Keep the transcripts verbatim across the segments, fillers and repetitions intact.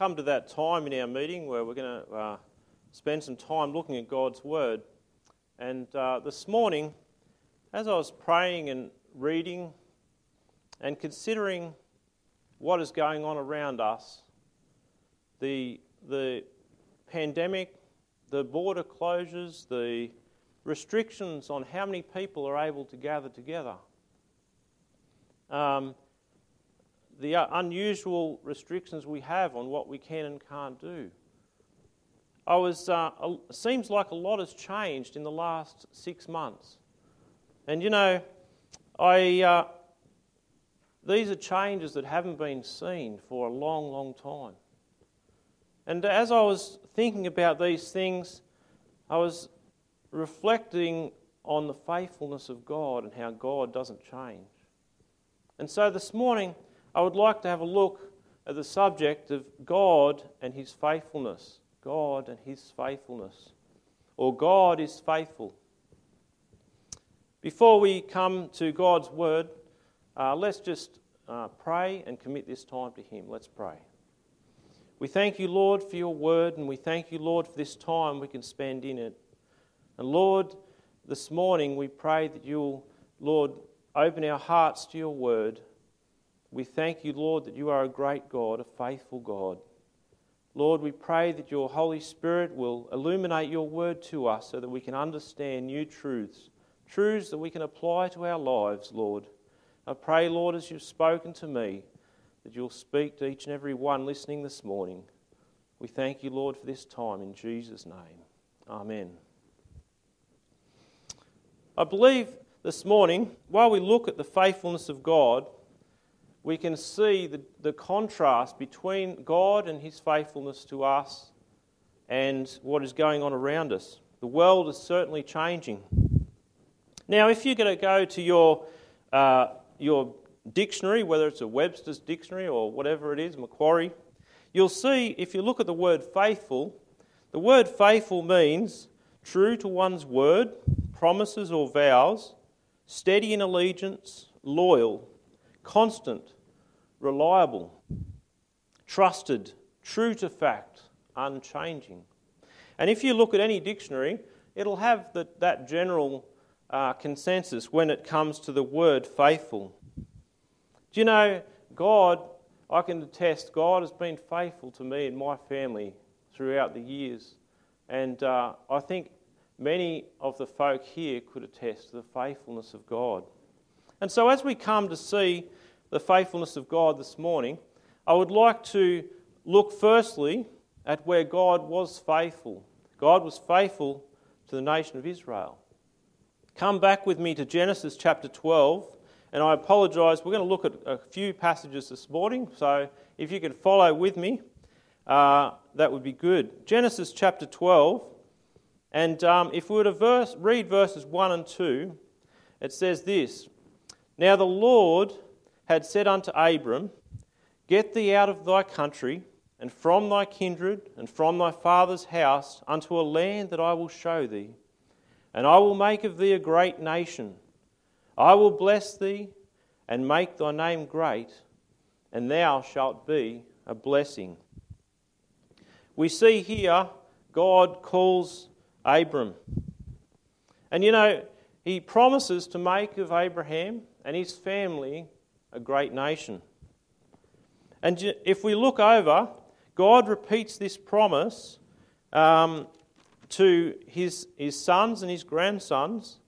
come to that time in our meeting where we're going to uh, spend some time looking at God's Word. And uh, this morning, as I was praying and reading and considering what is going on around us, the the pandemic, the border closures, the restrictions on how many people are able to gather together, um, the unusual restrictions we have on what we can and can't do. I was. Uh, seems like a lot has changed in the last six months, and you know, I. Uh, these are changes that haven't been seen for a long, long time. And as I was thinking about these things, I was reflecting on the faithfulness of God and how God doesn't change. And so this morning, I would like to have a look at the subject of God and His faithfulness. God and His faithfulness. Or God is faithful. Before we come to God's Word, uh, let's just uh, pray and commit this time to Him. Let's pray. We thank you, Lord, for your Word, and we thank you, Lord, for this time we can spend in it. And Lord, this morning we pray that you'll, Lord, open our hearts to your Word. We thank you, Lord, that you are a great God, a faithful God. Lord, we pray that your Holy Spirit will illuminate your word to us so that we can understand new truths, truths that we can apply to our lives, Lord. I pray, Lord, as you've spoken to me, that you'll speak to each and every one listening this morning. We thank you, Lord, for this time in Jesus' name. Amen. I believe this morning, while we look at the faithfulness of God, we can see the, the contrast between God and His faithfulness to us and what is going on around us. The world is certainly changing. Now, if you're going to go to your uh, your dictionary, whether it's a Webster's dictionary or whatever it is, Macquarie, you'll see, if you look at the word faithful, the word faithful means true to one's word, promises or vows, steady in allegiance, loyal, constant, reliable, trusted, true to fact, unchanging. And if you look at any dictionary, it'll have the, that general uh, consensus when it comes to the word faithful. Do you know, God, I can attest, God has been faithful to me and my family throughout the years. And uh, I think many of the folk here could attest to the faithfulness of God. And so as we come to see the faithfulness of God this morning, I would like to look firstly at where God was faithful. God was faithful to the nation of Israel. Come back with me to Genesis chapter twelve, and I apologise, we're going to look at a few passages this morning, so if you can follow with me, uh, that would be good. Genesis chapter twelve, and um, if we were to verse, read verses one and two, it says this: Now the Lord had said unto Abram, Get thee out of thy country, and from thy kindred, and from thy father's house, unto a land that I will show thee. And I will make of thee a great nation. I will bless thee, and make thy name great, and thou shalt be a blessing. We see here, God calls Abram. And you know, He promises to make of Abraham and his family a great nation. And if we look over, God repeats this promise um, to his, his sons and his grandsons.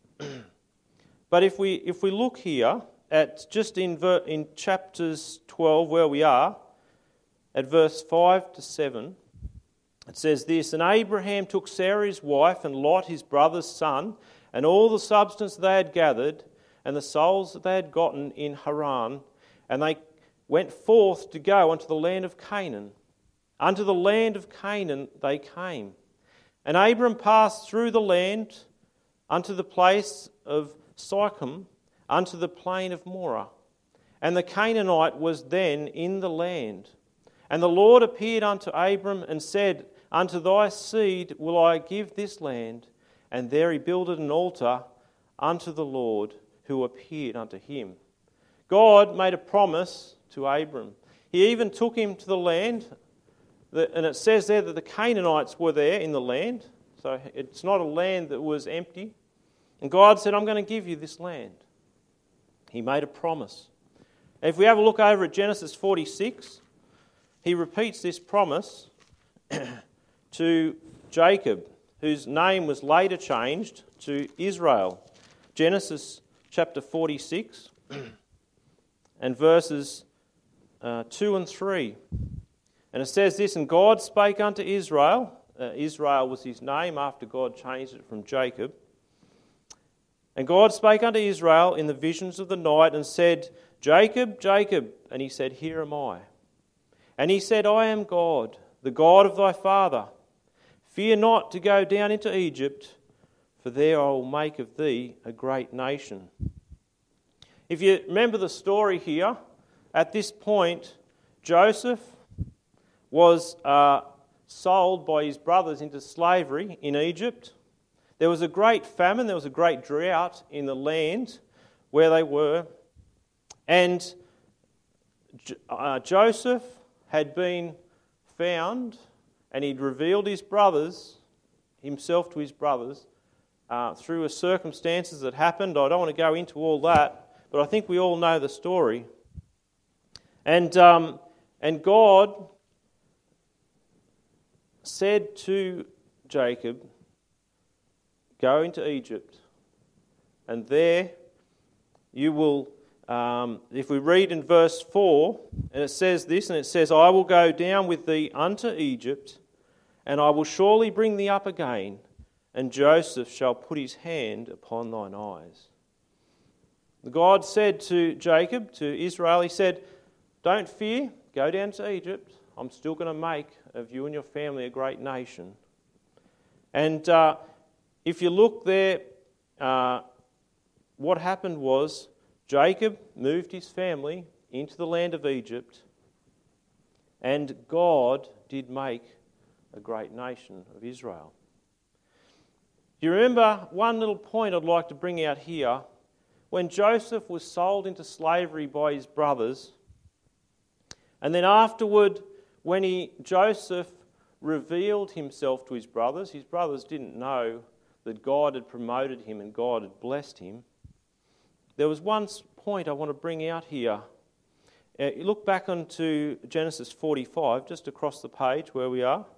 But if we if we look here at just in ver, in chapters twelve where we are, at verse five to seven, it says this: And Abraham took Sarah his wife, and Lot his brother's son, and all the substance they had gathered, and the souls that they had gotten in Haran, and they went forth to go unto the land of Canaan. Unto the land of Canaan they came. And Abram passed through the land unto the place of Sichem, unto the plain of Moreh. And the Canaanite was then in the land. And the Lord appeared unto Abram and said, Unto thy seed will I give this land. And there he builded an altar unto the Lord, who appeared unto him. God made a promise to Abram. He even took him to the land the, and it says there that the Canaanites were there in the land. So it's not a land that was empty. And God said, I'm going to give you this land. He made a promise. And if we have a look over at Genesis forty-six, he repeats this promise to Jacob, whose name was later changed to Israel. Genesis chapter forty-six and verses uh, two and three. And it says this, and God spake unto Israel. Uh, Israel was his name after God changed it from Jacob. And God spake unto Israel in the visions of the night and said, Jacob, Jacob. And he said, Here am I. And he said, I am God, the God of thy father. Fear not to go down into Egypt, for there I will make of thee a great nation. If you remember the story here, at this point, Joseph was uh, sold by his brothers into slavery in Egypt. There was a great famine, there was a great drought in the land where they were. And uh, Joseph had been found, and he'd revealed his brothers, himself to his brothers, uh, through a circumstances that happened. I don't want to go into all that, but I think we all know the story. And um, and God said to Jacob, go into Egypt, and there you will, um, if we read in verse four, and it says this, and it says, I will go down with thee unto Egypt, and I will surely bring thee up again, and Joseph shall put his hand upon thine eyes. God said to Jacob, to Israel, he said, don't fear, go down to Egypt. I'm still going to make of you and your family a great nation. And uh, if you look there, uh, what happened was Jacob moved his family into the land of Egypt, and God did make a great nation of Israel. You remember one little point I'd like to bring out here. When Joseph was sold into slavery by his brothers, and then afterward, when he Joseph revealed himself to his brothers, his brothers didn't know that God had promoted him and God had blessed him. There was one point I want to bring out here. Uh, you look back onto Genesis forty-five, just across the page where we are.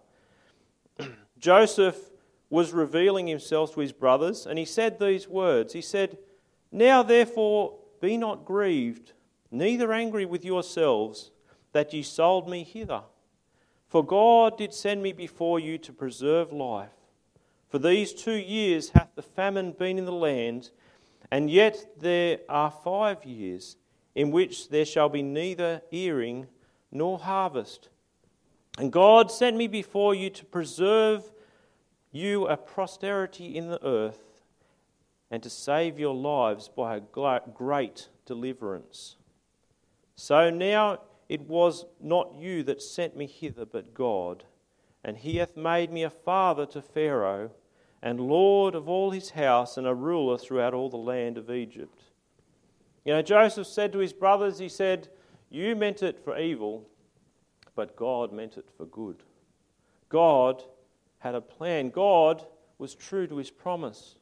Joseph was revealing himself to his brothers, and he said these words. He said, Now therefore be not grieved, neither angry with yourselves, that ye sold me hither. For God did send me before you to preserve life. For these two years hath the famine been in the land, and yet there are five years, in which there shall be neither earing nor harvest. And God sent me before you to preserve you a posterity in the earth, and to save your lives by a great deliverance. So now it was not you that sent me hither, but God. And he hath made me a father to Pharaoh, and lord of all his house, and a ruler throughout all the land of Egypt. You know, Joseph said to his brothers, he said, you meant it for evil, but God meant it for good. God had a plan. God was true to his promise.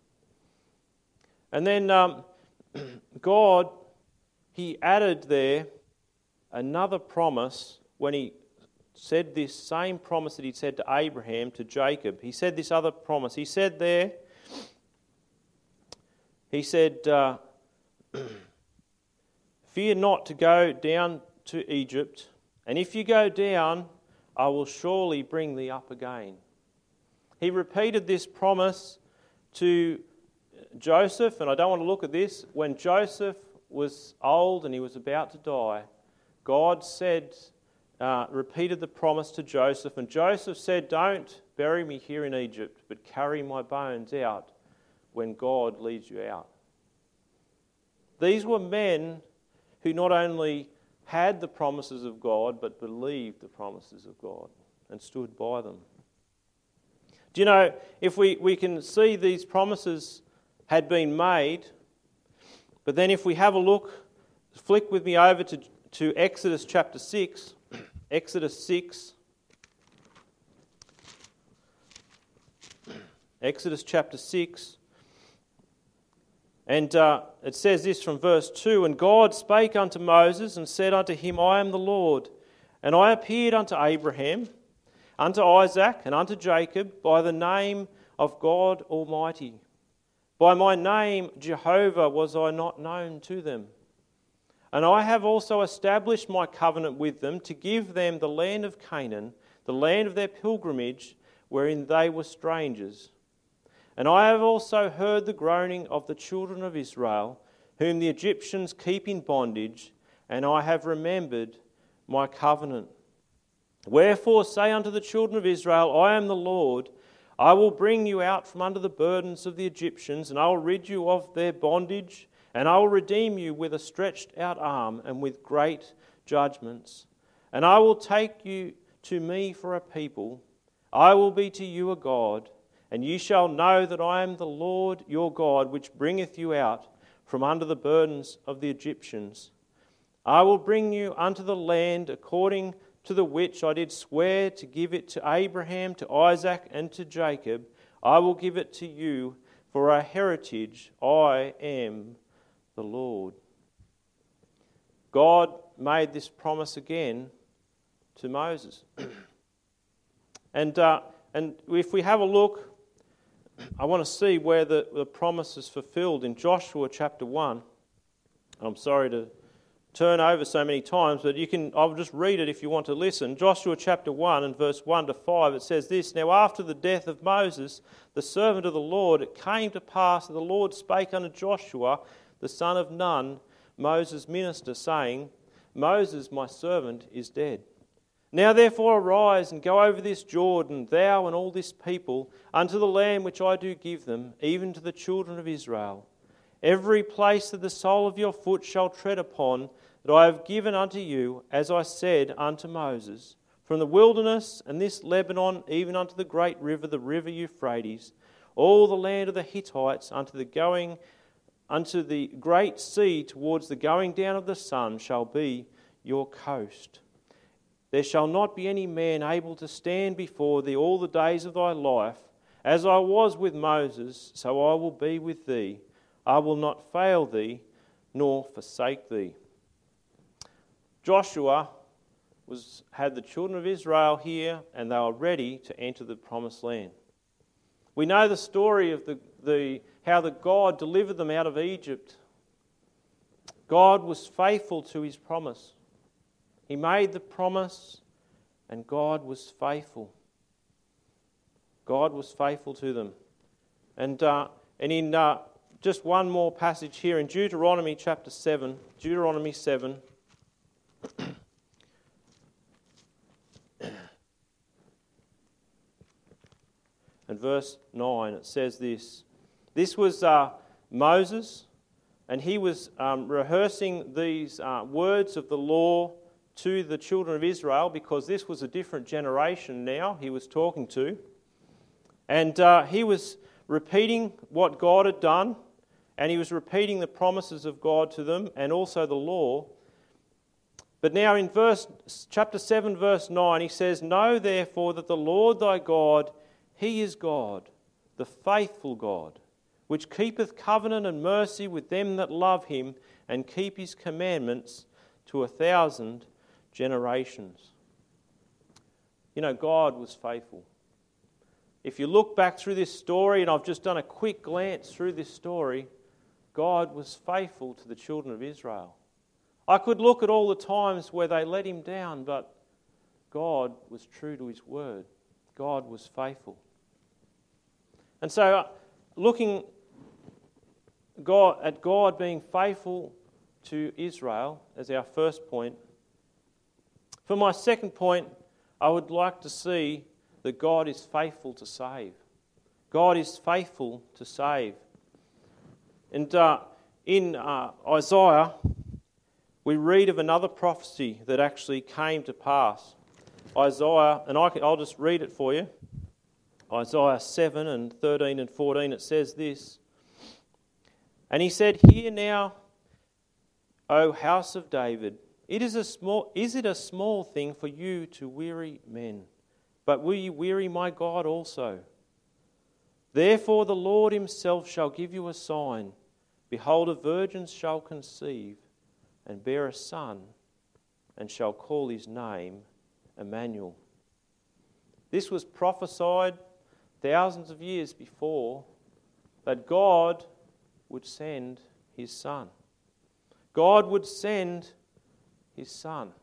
And then um, God, he added there another promise when he said this same promise that he said to Abraham, to Jacob. He said this other promise. He said there, he said, uh, fear not to go down to Egypt, and if you go down, I will surely bring thee up again. He repeated this promise to Joseph, and I don't want to look at this. When Joseph was old and he was about to die, God said, uh, repeated the promise to Joseph, and Joseph said, don't bury me here in Egypt, but carry my bones out when God leads you out. These were men who not only had the promises of God, but believed the promises of God and stood by them. Do you know, if we, we can see these promises had been made, but then if we have a look, flick with me over to, to Exodus chapter six, Exodus six, Exodus chapter six. And uh, it says this from verse two, "And God spake unto Moses, and said unto him, I am the Lord. And I appeared unto Abraham, unto Isaac, and unto Jacob by the name of God Almighty. By my name Jehovah was I not known to them. And I have also established my covenant with them to give them the land of Canaan, the land of their pilgrimage, wherein they were strangers. And I have also heard the groaning of the children of Israel, whom the Egyptians keep in bondage, and I have remembered my covenant. Wherefore say unto the children of Israel, I am the Lord. I will bring you out from under the burdens of the Egyptians, and I will rid you of their bondage, and I will redeem you with a stretched out arm and with great judgments. And I will take you to me for a people. I will be to you a God, and ye shall know that I am the Lord your God, which bringeth you out from under the burdens of the Egyptians. I will bring you unto the land according to the which I did swear to give it to Abraham, to Isaac, and to Jacob. I will give it to you for a heritage. I am the Lord." God made this promise again to Moses. and uh, and if we have a look, I want to see where the, the promise is fulfilled in Joshua chapter one. I'm sorry to turn over so many times, but you can. I'll just read it if you want to listen. Joshua chapter one and verse one to five, it says this, "Now after the death of Moses, the servant of the Lord, it came to pass that the Lord spake unto Joshua, the son of Nun, Moses' minister, saying, Moses, my servant, is dead. Now therefore arise and go over this Jordan, thou and all this people, unto the land which I do give them, even to the children of Israel. Every place that the sole of your foot shall tread upon, that I have given unto you, as I said unto Moses, from the wilderness and this Lebanon, even unto the great river, the river Euphrates, all the land of the Hittites, unto the going unto the great sea towards the going down of the sun, shall be your coast. There shall not be any man able to stand before thee all the days of thy life. As I was with Moses, so I will be with thee. I will not fail thee, nor forsake thee." Joshua was had the children of Israel here, and they were ready to enter the promised land. We know the story of the, the how the God delivered them out of Egypt. God was faithful to his promise. He made the promise, and God was faithful. God was faithful to them. And uh, and in uh, just one more passage here in Deuteronomy chapter seven, Deuteronomy seven. And verse nine, it says this. This was uh, Moses, and he was um, rehearsing these uh, words of the law to the children of Israel, because this was a different generation now he was talking to. And uh, he was repeating what God had done, and he was repeating the promises of God to them, and also the law. But now in verse chapter seven, verse nine, he says, "Know therefore that the Lord thy God, he is God, the faithful God, which keepeth covenant and mercy with them that love him, and keep his commandments to a thousand generations." You know, God was faithful. If you look back through this story, and I've just done a quick glance through this story, God was faithful to the children of Israel. I could look at all the times where they let him down, but God was true to his word. God was faithful. And so, uh, looking God, at God being faithful to Israel as our first point, for my second point, I would like to see that God is faithful to save. God is faithful to save. And uh, in uh, Isaiah, we read of another prophecy that actually came to pass. Isaiah, and I can, I'll just read it for you. Isaiah seven and thirteen and fourteen, it says this. "And he said, Hear now, O house of David, it is a small, is it a small thing for you to weary men? But will you weary my God also? Therefore the Lord himself shall give you a sign. Behold, a virgin shall conceive and bear a son, and shall call his name Emmanuel. This was prophesied thousands of years before, that God would send his Son. God would send his Son.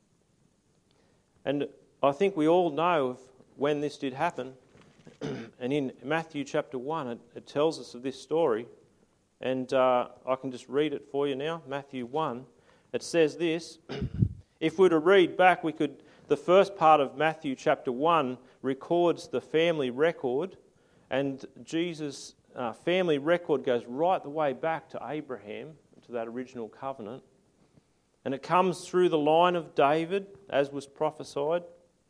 And I think we all know of when this did happen. And in Matthew chapter one, it, it tells us of this story. And uh, I can just read it for you now. Matthew one. It says this. If we were to read back, we could... The first part of Matthew chapter one records the family record. And Jesus' uh, family record goes right the way back to Abraham, to that original covenant. And it comes through the line of David, as was prophesied.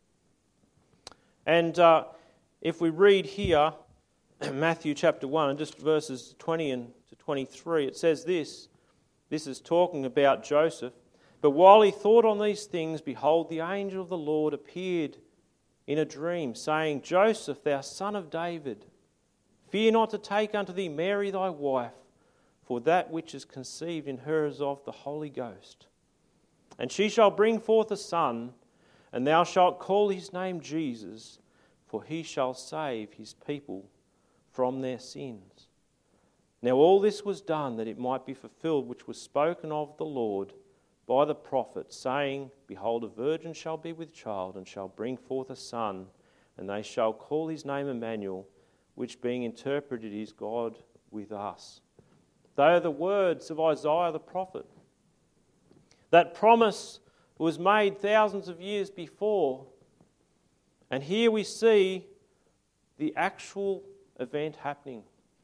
And uh, if we read here, Matthew chapter one, and just verses twenty and to twenty-three, it says this. This is talking about Joseph. But while he thought on these things, behold, the angel of the Lord appeared in a dream, saying, Joseph, thou son of David, fear not to take unto thee Mary thy wife, for that which is conceived in her is of the Holy Ghost. And she shall bring forth a son, and thou shalt call his name Jesus, for he shall save his people from their sins. Now all this was done that it might be fulfilled which was spoken of the Lord by the prophet, saying, Behold, a virgin shall be with child, and shall bring forth a son, and they shall call his name Emmanuel, which being interpreted is God with us. They are the words of Isaiah the prophet. That promise was made thousands of years before. And here we see the actual event happening.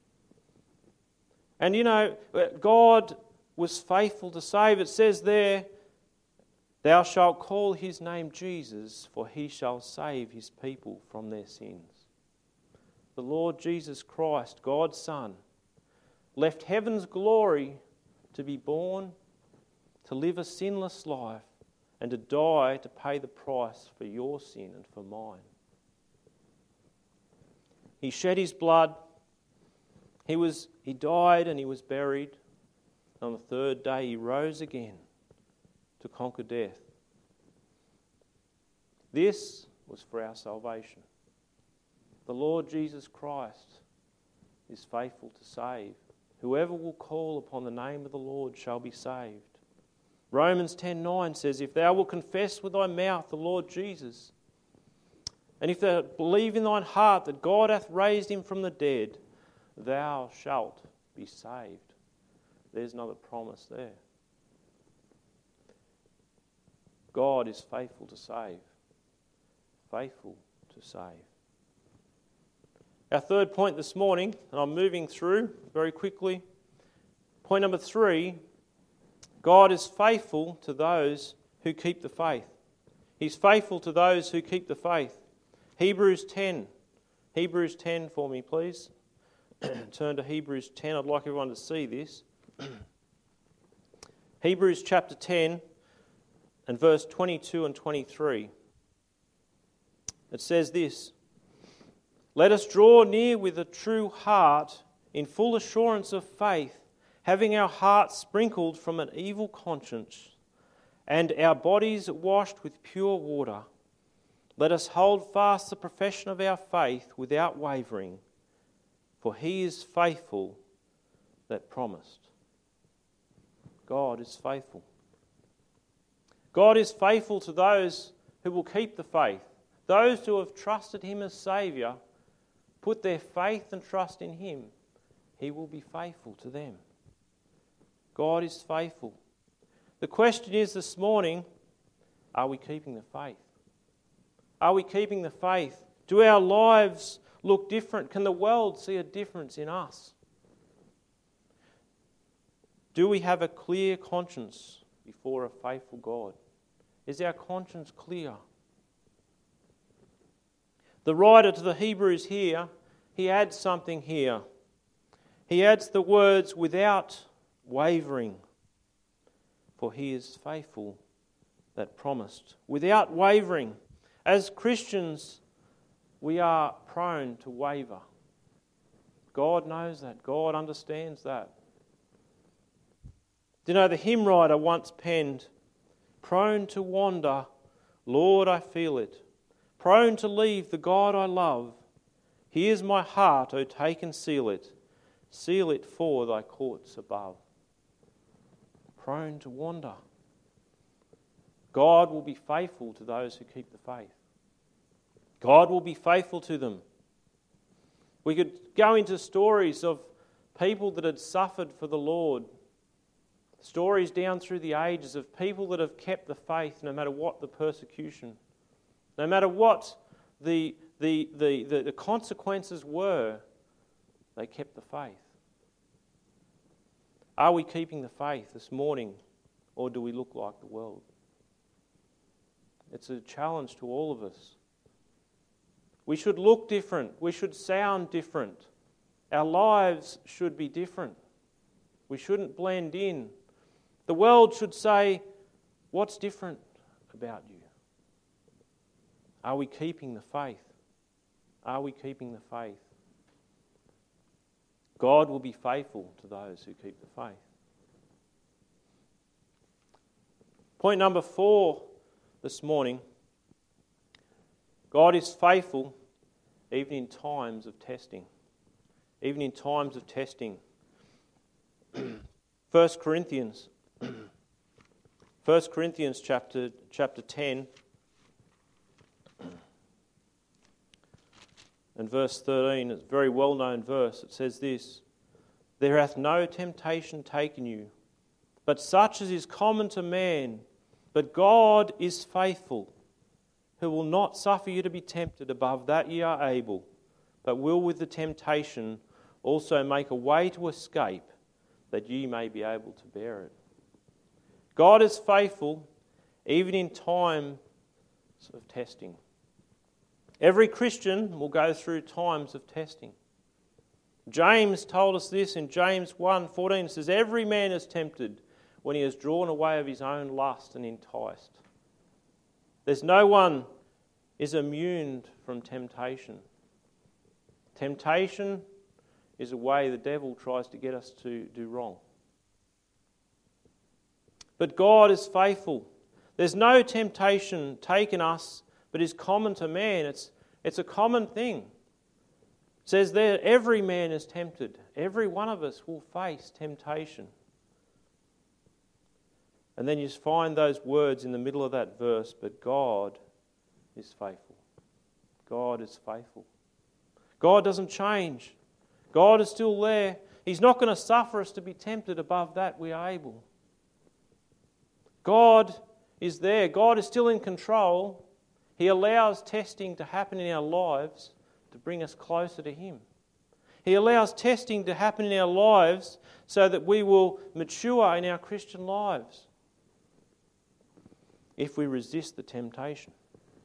And you know, God was faithful to save. It says there, Thou shalt call his name Jesus, for he shall save his people from their sins. The Lord Jesus Christ, God's Son, left heaven's glory to be born, to live a sinless life, and to die to pay the price for your sin and for mine. He shed his blood. He was he died and he was buried. On the third day he rose again to conquer death. This was for our salvation. The Lord Jesus Christ is faithful to save. Whoever will call upon the name of the Lord shall be saved. Romans ten nine says, If thou wilt confess with thy mouth the Lord Jesus, and if thou believe in thine heart that God hath raised him from the dead, thou shalt be saved. There's another promise there. God is faithful to save. Faithful to save. Our third point this morning, and I'm moving through very quickly. Point number three, God is faithful to those who keep the faith. He's faithful to those who keep the faith. Hebrews ten. Hebrews ten for me, please. Turn to Hebrews ten. I'd like everyone to see this. Hebrews chapter ten and verse twenty-two and twenty-three. It says this, Let us draw near with a true heart in full assurance of faith, having our hearts sprinkled from an evil conscience and our bodies washed with pure water. Let us hold fast the profession of our faith without wavering, for he is faithful that promised. God is faithful. God is faithful to those who will keep the faith. Those who have trusted him as Saviour, put their faith and trust in him, he will be faithful to them. God is faithful. The question is this morning, are we keeping the faith? Are we keeping the faith? Do our lives look different? Can the world see a difference in us? Do we have a clear conscience before a faithful God? Is our conscience clear? The writer to the Hebrews here, he adds something here. He adds the words, without wavering, for he is faithful that promised. Without wavering. As Christians, we are prone to waver. God knows that. God understands that. Do you know, the hymn writer once penned, "Prone to wander, Lord, I feel it. Prone to leave the God I love. Here's my heart, O take and seal it. Seal it for thy courts above." Prone to wander. God will be faithful to those who keep the faith. God will be faithful to them. We could go into stories of people that had suffered for the Lord. Stories down through the ages of people that have kept the faith no matter what the persecution, no matter what the, the, the, the, the consequences were, they kept the faith. Are we keeping the faith this morning, or do we look like the world? It's a challenge to all of us. We should look different. We should sound different. Our lives should be different. We shouldn't blend in. The world should say, "What's different about you?" Are we keeping the faith? Are we keeping the faith? God will be faithful to those who keep the faith. Point number four this morning. God is faithful even in times of testing. Even in times of testing. First Corinthians. First Corinthians chapter, chapter ten and verse thirteen. It's a very well-known verse. It says this: "There hath no temptation taken you, but such as is common to man. But God is faithful, who will not suffer you to be tempted above that ye are able, but will with the temptation also make a way to escape, that ye may be able to bear it." God is faithful even in times of testing. Every Christian will go through times of testing. James told us this in James one fourteen. It says, "Every man is tempted when he is drawn away of his own lust and enticed." There's no one is immune from temptation. Temptation is a way the devil tries to get us to do wrong. But God is faithful. There's no temptation taken us but is common to man. It's, it's a common thing. It says there, every man is tempted. Every one of us will face temptation. And then you find those words in the middle of that verse, "But God is faithful." God is faithful. God doesn't change. God is still there. He's not going to suffer us to be tempted above that we are able. God is there. God is still in control. He allows testing to happen in our lives to bring us closer to Him. He allows testing to happen in our lives so that we will mature in our Christian lives if we resist the temptation.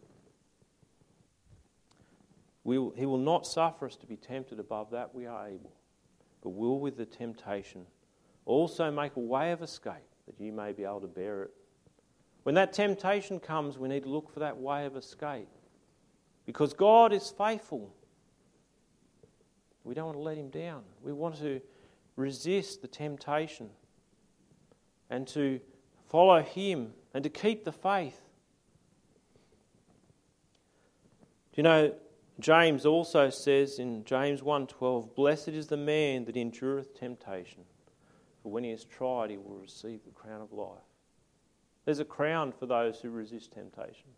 We will, he will not suffer us to be tempted above that we are able, but will with the temptation also make a way of escape, that you may be able to bear it. When that temptation comes, we need to look for that way of escape, because God is faithful. We don't want to let Him down. We want to resist the temptation and to follow Him and to keep the faith. Do you know, James also says in James one twelve, "Blessed is the man that endureth temptation, for when he is tried, he will receive the crown of life." There's a crown for those who resist temptation.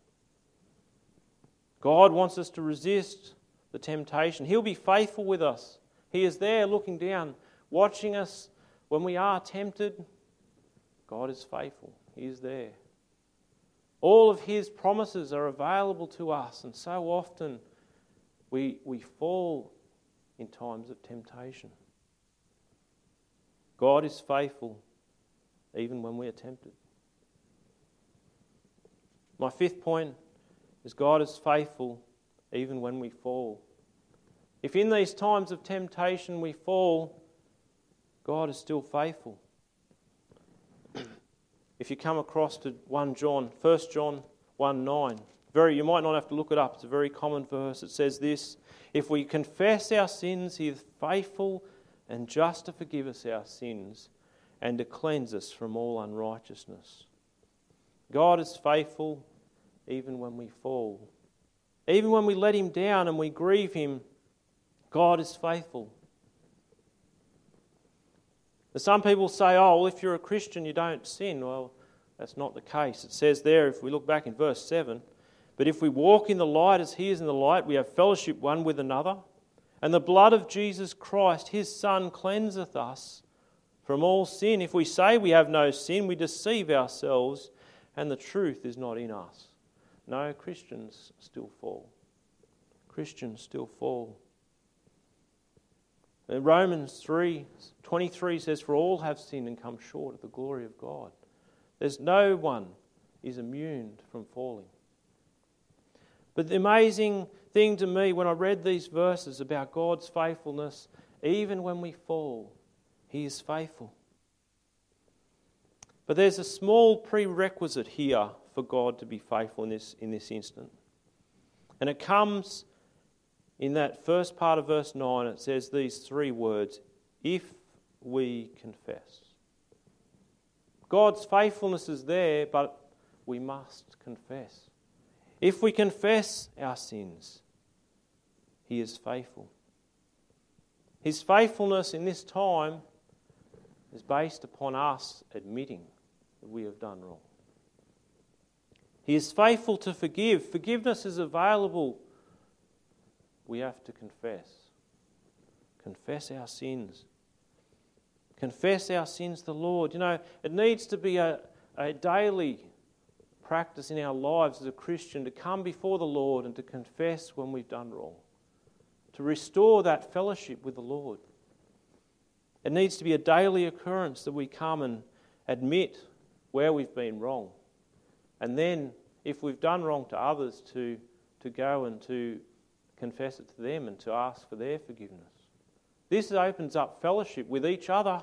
God wants us to resist the temptation. He'll be faithful with us. He is there looking down, watching us when we are tempted. God is faithful. He is there. All of His promises are available to us, and so often we, we fall in times of temptation. God is faithful even when we are tempted. My fifth point is God is faithful even when we fall. If in these times of temptation we fall, God is still faithful. If you come across to First John, First John one nine, Very, you might not have to look it up. It's a very common verse. It says this: if we confess our sins, He is faithful and just to forgive us our sins and to cleanse us from all unrighteousness. God is faithful even when we fall. Even when we let Him down and we grieve Him, God is faithful. Some people say, oh, well, if you're a Christian, you don't sin. Well, that's not the case. It says there, if we look back in verse seven, but if we walk in the light as He is in the light, we have fellowship one with another. And the blood of Jesus Christ, His Son, cleanseth us from all sin. If we say we have no sin, we deceive ourselves, and the truth is not in us. No, Christians still fall. Christians still fall. And Romans three twenty-three says, for all have sinned and come short of the glory of God. There's no one is immune from falling. But the amazing thing to me when I read these verses about God's faithfulness, even when we fall, He is faithful. But there's a small prerequisite here for God to be faithful in this, in this instant. And it comes in that first part of verse nine. It says these three words: if we confess. God's faithfulness is there, but we must confess. If we confess our sins, He is faithful. His faithfulness in this time is based upon us admitting that we have done wrong. He is faithful to forgive. Forgiveness is available. We have to confess. Confess our sins. Confess our sins to the Lord. You know, it needs to be a, a daily practice in our lives as a Christian to come before the Lord and to confess when we've done wrong. To restore that fellowship with the Lord. It needs to be a daily occurrence that we come and admit where we've been wrong. And then, if we've done wrong to others, to, to go and to confess it to them and to ask for their forgiveness. This opens up fellowship with each other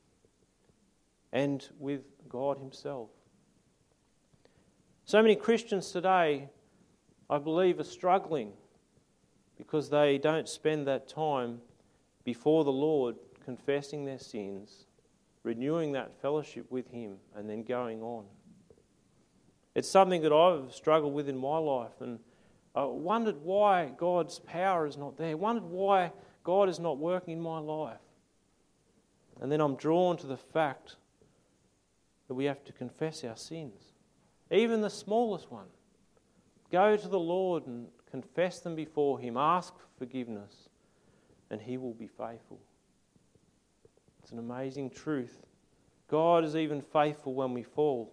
and with God Himself. So many Christians today, I believe, are struggling because they don't spend that time before the Lord confessing their sins, renewing that fellowship with Him, and then going on. It's something that I've struggled with in my life, and I wondered why God's power is not there. I wondered why God is not working in my life. And then I'm drawn to the fact that we have to confess our sins. Even the smallest one. Go to the Lord and confess them before Him. Ask for forgiveness, and He will be faithful. It's an amazing truth. God is even faithful when we fall.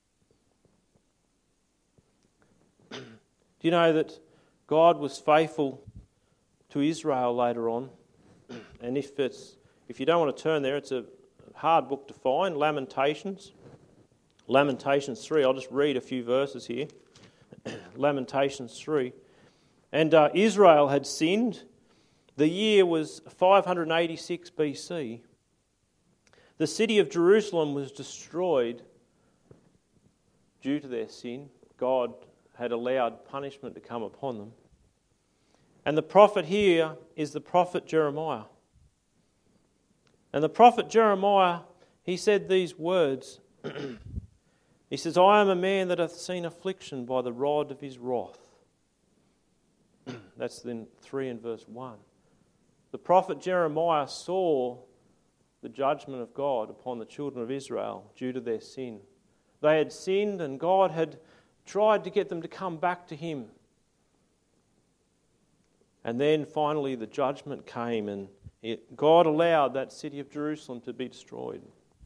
Do you know that God was faithful to Israel later on? And if it's if you don't want to turn there, it's a hard book to find, Lamentations. Lamentations three. I'll just read a few verses here. Lamentations three. And uh, Israel had sinned. The year was five hundred eighty-six B C. The city of Jerusalem was destroyed due to their sin. God had allowed punishment to come upon them. And the prophet here is the prophet Jeremiah. And the prophet Jeremiah, he said these words. He says, I am a man that hath seen affliction by the rod of His wrath. That's in three and verse one. The prophet Jeremiah saw the judgment of God upon the children of Israel due to their sin. They had sinned, and God had tried to get them to come back to Him. And then finally the judgment came, and it, God allowed that city of Jerusalem to be destroyed.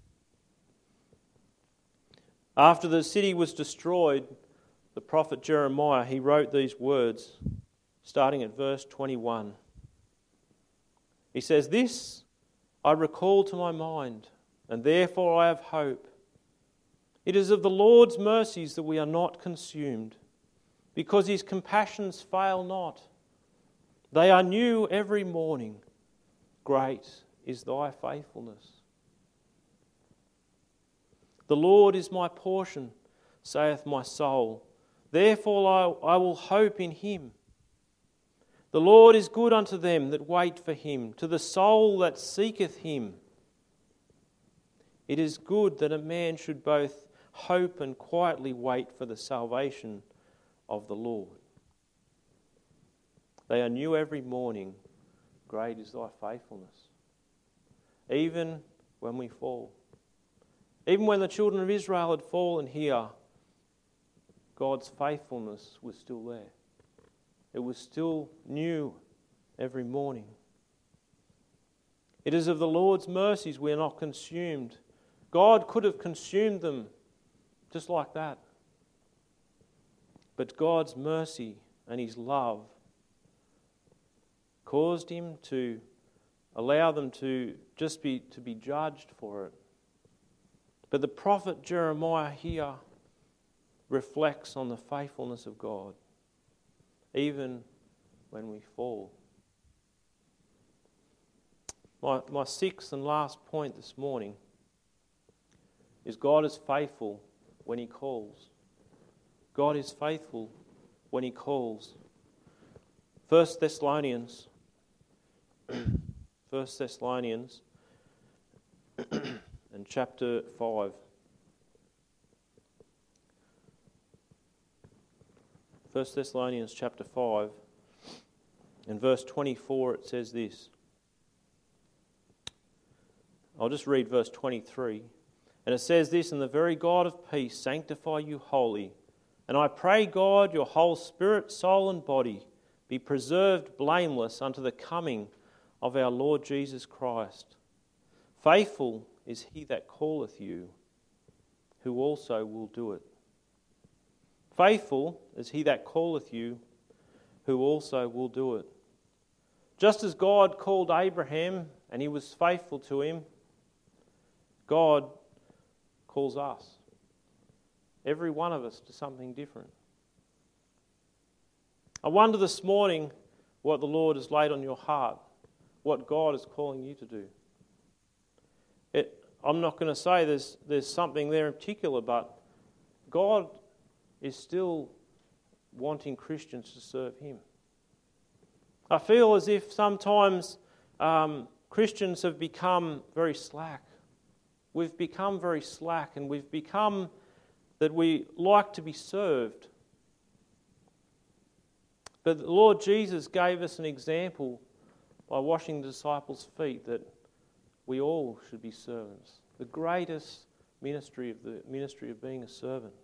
After the city was destroyed, the prophet Jeremiah, he wrote these words, starting at verse twenty-one. He says, This I recall to my mind, and therefore I have hope. It is of the Lord's mercies that we are not consumed, because His compassions fail not. They are new every morning. Great is Thy faithfulness. The Lord is my portion, saith my soul. Therefore I, I will hope in him. The Lord is good unto them that wait for him, to the soul that seeketh him. It is good that a man should both hope and quietly wait for the salvation of the Lord. They are new every morning. Great is thy faithfulness. Even when we fall. Even when the children of Israel had fallen here, God's faithfulness was still there. It was still new every morning. It is of the Lord's mercies we are not consumed. God could have consumed them just like that. But God's mercy and his love caused him to allow them to just be to be judged for it. But the prophet Jeremiah here reflects on the faithfulness of God, even when we fall. My, my sixth and last point this morning is God is faithful when he calls. God is faithful when he calls. First Thessalonians, First Thessalonians and chapter five. First Thessalonians chapter five, in verse twenty-four it says this. I'll just read verse twenty-three. And it says this, "And the very God of peace sanctify you wholly. And I pray God your whole spirit, soul and body be preserved blameless unto the coming of our Lord Jesus Christ. Faithful is he that calleth you, who also will do it." Faithful is he that calleth you, who also will do it. Just as God called Abraham and he was faithful to him, God calls us, every one of us, to something different. I wonder this morning what the Lord has laid on your heart, what God is calling you to do. It, I'm not going to say there's, there's something there in particular, but God is still wanting Christians to serve him. I feel as if sometimes um, Christians have become very slack. We've become very slack and we've become that we like to be served. But the Lord Jesus gave us an example by washing the disciples' feet that we all should be servants. The greatest ministry of the ministry of being a servant.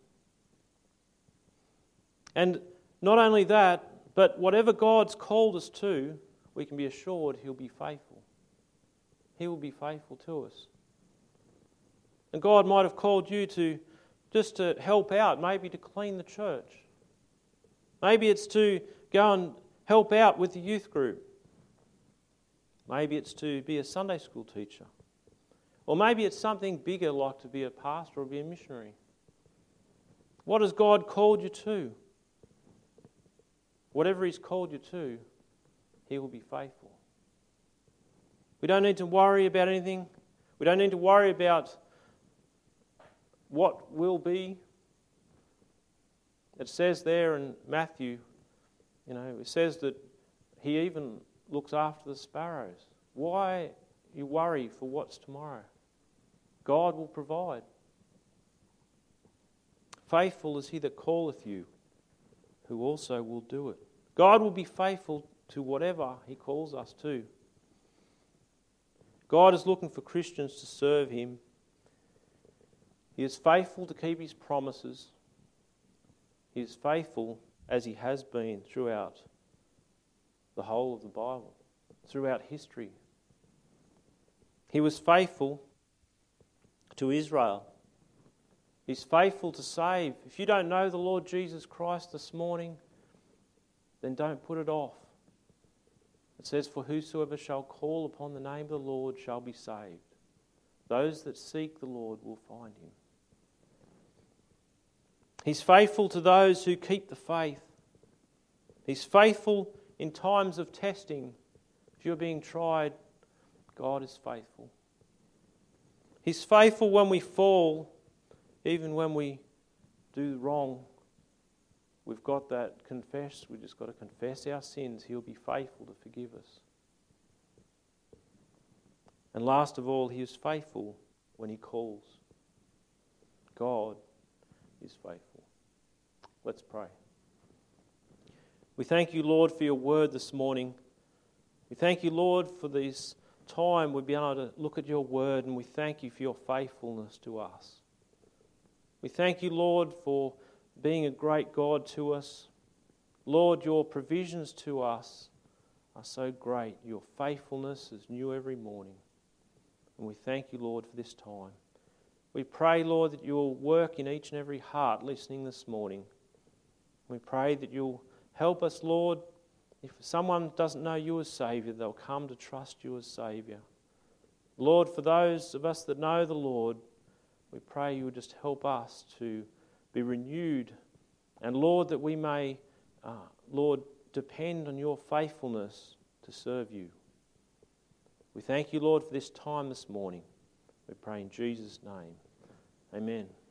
And not only that, but whatever God's called us to, we can be assured he'll be faithful. He will be faithful to us. And God might have called you to just to help out, maybe to clean the church. Maybe it's to go and help out with the youth group. Maybe it's to be a Sunday school teacher. Or maybe it's something bigger like to be a pastor or be a missionary. What has God called you to? Whatever he's called you to, he will be faithful. We don't need to worry about anything. We don't need to worry about what will be. It says there in Matthew, you know, it says that he even looks after the sparrows. Why you worry for what's tomorrow? God will provide. Faithful is he that calleth you, who also will do it. God will be faithful to whatever he calls us to. God is looking for Christians to serve him. He is faithful to keep his promises. He is faithful as he has been throughout the whole of the Bible, throughout history. He was faithful to Israel. He's faithful to save. If you don't know the Lord Jesus Christ this morning, then don't put it off. It says, "For whosoever shall call upon the name of the Lord shall be saved." Those that seek the Lord will find him. He's faithful to those who keep the faith. He's faithful in times of testing. If you're being tried, God is faithful. He's faithful when we fall, even when we do wrong. we've got that confess. We've just got to confess our sins. He'll be faithful to forgive us. And last of all, He is faithful when He calls. God is faithful. Let's pray. We thank you, Lord, for your word this morning. We thank you, Lord, for this time we've been able to look at your word, and we thank you for your faithfulness to us. We thank you, Lord, for being a great God to us. Lord, your provisions to us are so great. Your faithfulness is new every morning. And we thank you, Lord, for this time. We pray, Lord, that you'll work in each and every heart listening this morning. We pray that you'll help us, Lord. If someone doesn't know you as Saviour, they'll come to trust you as Saviour. Lord, for those of us that know the Lord, we pray you would just help us to be renewed. And Lord, that we may, uh, Lord, depend on your faithfulness to serve you. We thank you, Lord, for this time this morning. We pray in Jesus' name. Amen.